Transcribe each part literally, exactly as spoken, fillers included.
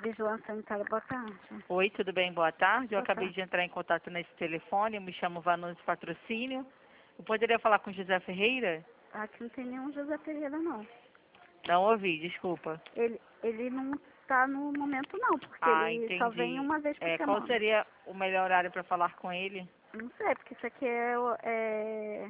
Vigilância Sanitária, boa tarde. Oi, tudo bem? Boa tarde. Eu Boa acabei tarde. de entrar em contato nesse telefone. Eu me chamo Vanusa Patrocínio. Eu poderia falar com José Ferreira? Aqui não tem nenhum José Ferreira, não. Não ouvi, desculpa. Ele, ele não tá no momento, não, porque Ah, ele só vem entendi. uma vez por É, qual semana. seria o melhor horário para falar com ele? Não sei, porque isso aqui é, o- é,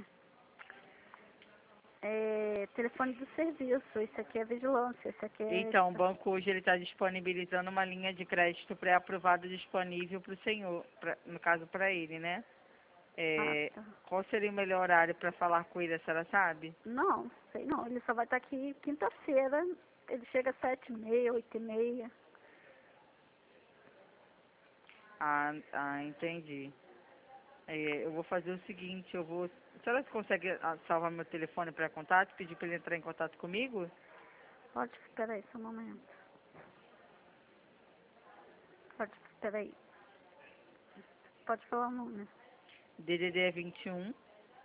é telefone do serviço, isso aqui é vigilância, isso aqui é... Então, o banco hoje ele está disponibilizando uma linha de crédito pré-aprovada disponível para o senhor, pra- no caso para ele, né? Ah, É, tá. qual seria o melhor horário para falar com ele, a senhora sabe? Não, sei não, ele só vai estar aqui quinta-feira, ele chega às sete e meia, oito e meia. Ah, ah, entendi. É, eu vou fazer o seguinte, eu vou... A senhora consegue ah, salvar meu telefone para contato, pedir para ele entrar em contato comigo? Pode, espera aí só um momento. Pode, espera aí. Pode falar o nome. D D D é vinte e um,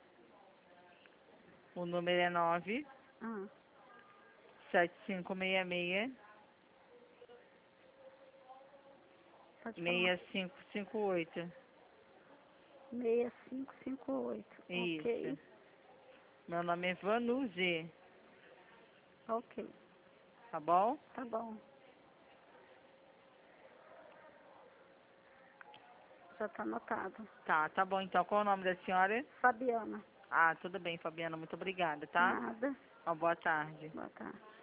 o número é nove Ah, sete cinco seis seis pode falar. seis cinco cinco oito. seis cinco cinco oito. Ok, Isso. Meu nome é Vanuzi, ok, tá bom? tá bom. Já tá anotado. Tá, tá bom. Então, qual é o nome da senhora? Fabiana. Ah, tudo bem, Fabiana. Muito obrigada, tá? Nada. Uma boa tarde. Boa tarde.